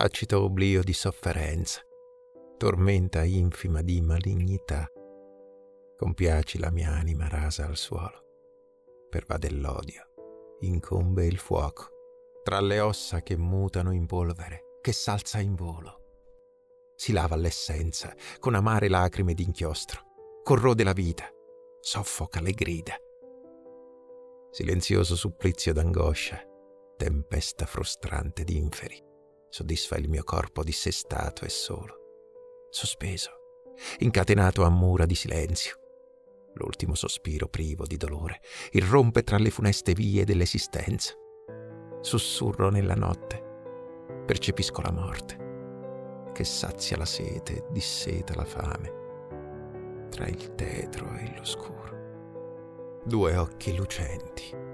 tacito oblio di sofferenza, tormenta infima di malignità. Compiaci la mia anima rasa al suolo, pervade l'odio, incombe il fuoco, tra le ossa che mutano in polvere, che s'alza in volo. Si lava l'essenza con amare lacrime d'inchiostro, corrode la vita, soffoca le grida. Silenzioso supplizio d'angoscia, tempesta frustrante d'inferi, soddisfa il mio corpo dissestato e solo, sospeso, incatenato a mura di silenzio. L'ultimo sospiro privo di dolore irrompe tra le funeste vie dell'esistenza. Sussurro nella notte, percepisco la morte, che sazia la sete e disseta la fame, tra il tetro e l'oscuro. Due occhi lucenti